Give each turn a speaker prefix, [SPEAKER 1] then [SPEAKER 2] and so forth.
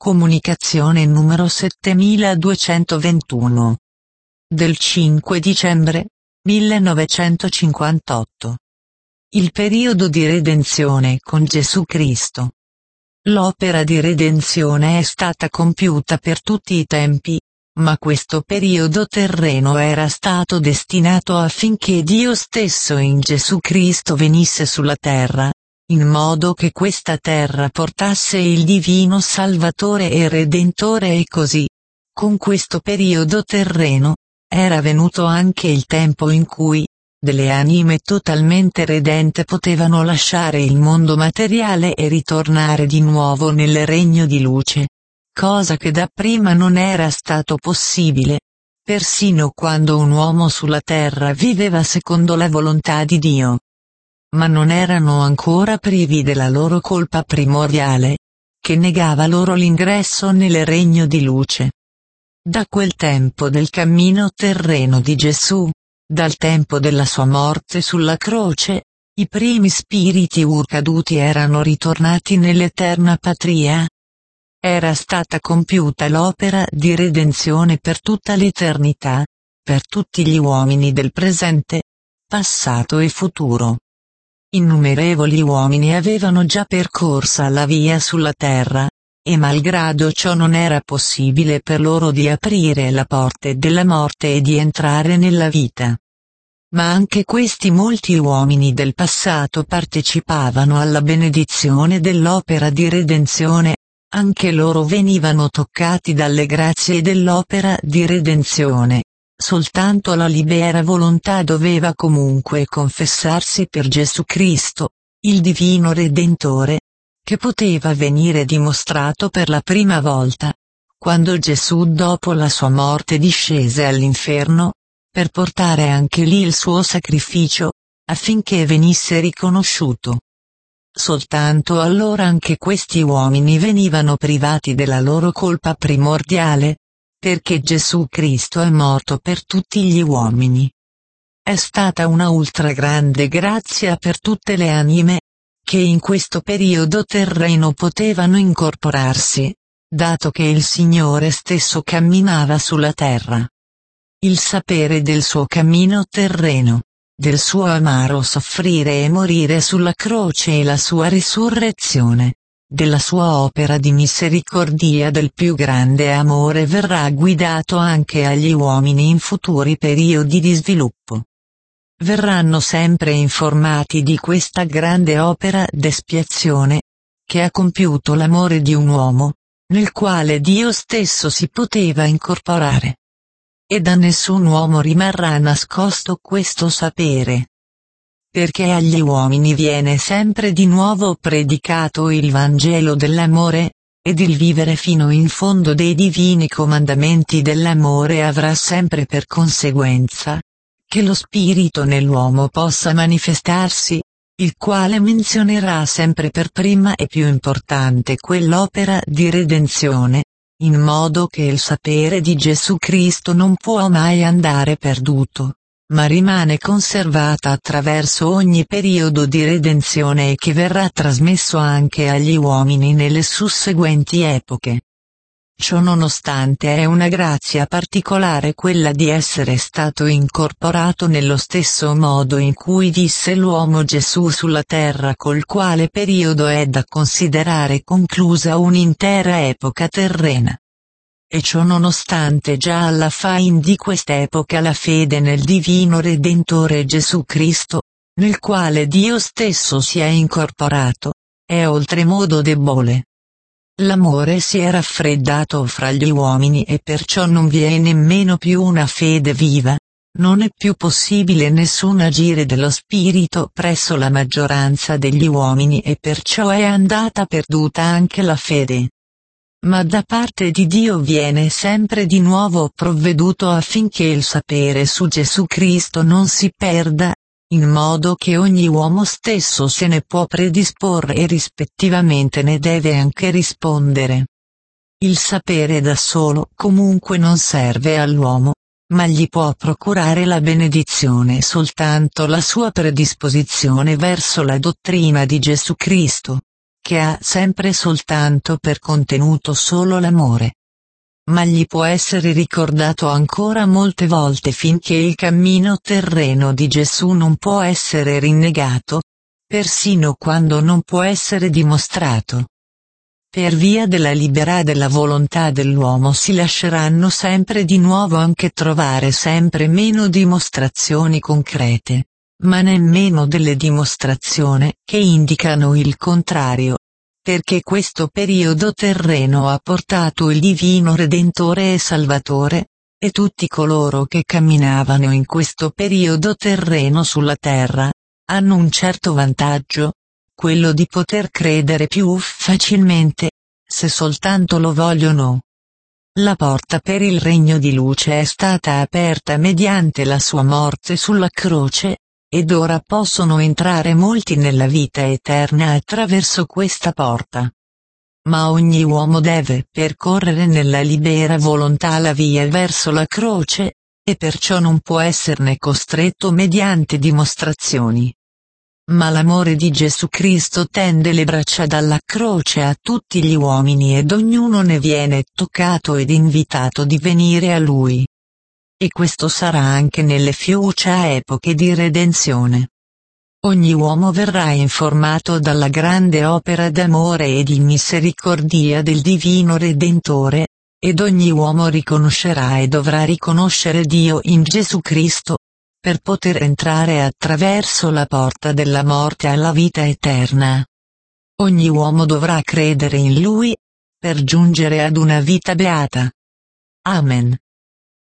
[SPEAKER 1] Comunicazione numero 7221. Del 5 dicembre 1958. Il periodo di redenzione con Gesù Cristo. L'opera di redenzione è stata compiuta per tutti i tempi, ma questo periodo terreno era stato destinato affinché Dio stesso in Gesù Cristo venisse sulla terra, in modo che questa terra portasse il divino Salvatore e Redentore e così, con questo periodo terreno, era venuto anche il tempo in cui, delle anime totalmente redente potevano lasciare il mondo materiale e ritornare di nuovo nel regno di luce, cosa che dapprima non era stato possibile, persino quando un uomo sulla terra viveva secondo la volontà di Dio. Ma non erano ancora privi della loro colpa primordiale, che negava loro l'ingresso nel regno di luce. Da quel tempo del cammino terreno di Gesù, dal tempo della sua morte sulla croce, i primi spiriti caduti erano ritornati nell'eterna patria. Era stata compiuta l'opera di redenzione per tutta l'eternità, per tutti gli uomini del presente, passato e futuro. Innumerevoli uomini avevano già percorsa la via sulla terra, e malgrado ciò non era possibile per loro di aprire la porte della morte e di entrare nella vita. Ma anche questi molti uomini del passato partecipavano alla benedizione dell'opera di redenzione, anche loro venivano toccati dalle grazie dell'opera di redenzione. Soltanto la libera volontà doveva comunque confessarsi per Gesù Cristo, il divino Redentore, che poteva venire dimostrato per la prima volta, quando Gesù dopo la sua morte discese all'inferno, per portare anche lì il suo sacrificio, affinché venisse riconosciuto. Soltanto allora anche questi uomini venivano privati della loro colpa primordiale, perché Gesù Cristo è morto per tutti gli uomini. È stata una ultra grande grazia per tutte le anime, che in questo periodo terreno potevano incorporarsi, dato che il Signore stesso camminava sulla terra. Il sapere del suo cammino terreno, del suo amaro soffrire e morire sulla croce e la sua risurrezione, della sua opera di misericordia del più grande amore verrà guidato anche agli uomini in futuri periodi di sviluppo. Verranno sempre informati di questa grande opera d'espiazione, che ha compiuto l'amore di un uomo, nel quale Dio stesso si poteva incorporare. E da nessun uomo rimarrà nascosto questo sapere. Perché agli uomini viene sempre di nuovo predicato il Vangelo dell'amore, ed il vivere fino in fondo dei divini comandamenti dell'amore avrà sempre per conseguenza, che lo spirito nell'uomo possa manifestarsi, il quale menzionerà sempre per prima e più importante quell'opera di redenzione, in modo che il sapere di Gesù Cristo non può mai andare perduto, ma rimane conservata attraverso ogni periodo di redenzione e che verrà trasmesso anche agli uomini nelle susseguenti epoche. Ciò nonostante è una grazia particolare quella di essere stato incorporato nello stesso modo in cui visse l'uomo Gesù sulla terra, col quale periodo è da considerare conclusa un'intera epoca terrena. E ciò nonostante già alla fin di quest'epoca la fede nel divino Redentore Gesù Cristo, nel quale Dio stesso si è incorporato, è oltremodo debole. L'amore si è raffreddato fra gli uomini e perciò non vi è nemmeno più una fede viva, non è più possibile nessun agire dello Spirito presso la maggioranza degli uomini e perciò è andata perduta anche la fede. Ma da parte di Dio viene sempre di nuovo provveduto affinché il sapere su Gesù Cristo non si perda, in modo che ogni uomo stesso se ne può predisporre e rispettivamente ne deve anche rispondere. Il sapere da solo comunque non serve all'uomo, ma gli può procurare la benedizione soltanto la sua predisposizione verso la dottrina di Gesù Cristo, che ha sempre soltanto per contenuto solo l'amore. Ma gli può essere ricordato ancora molte volte finché il cammino terreno di Gesù non può essere rinnegato, persino quando non può essere dimostrato. Per via della libertà della volontà dell'uomo si lasceranno sempre di nuovo anche trovare sempre meno dimostrazioni concrete, ma nemmeno delle dimostrazioni che indicano il contrario. Perché questo periodo terreno ha portato il Divino Redentore e Salvatore, e tutti coloro che camminavano in questo periodo terreno sulla terra, hanno un certo vantaggio, quello di poter credere più facilmente, se soltanto lo vogliono. La porta per il regno di luce è stata aperta mediante la sua morte sulla croce, ed ora possono entrare molti nella vita eterna attraverso questa porta. Ma ogni uomo deve percorrere nella libera volontà la via verso la croce, e perciò non può esserne costretto mediante dimostrazioni. Ma l'amore di Gesù Cristo tende le braccia dalla croce a tutti gli uomini ed ognuno ne viene toccato ed invitato di venire a Lui. E questo sarà anche nelle future epoche di redenzione. Ogni uomo verrà informato dalla grande opera d'amore e di misericordia del Divino Redentore, ed ogni uomo riconoscerà e dovrà riconoscere Dio in Gesù Cristo, per poter entrare attraverso la porta della morte alla vita eterna. Ogni uomo dovrà credere in Lui, per giungere ad una vita beata. Amen.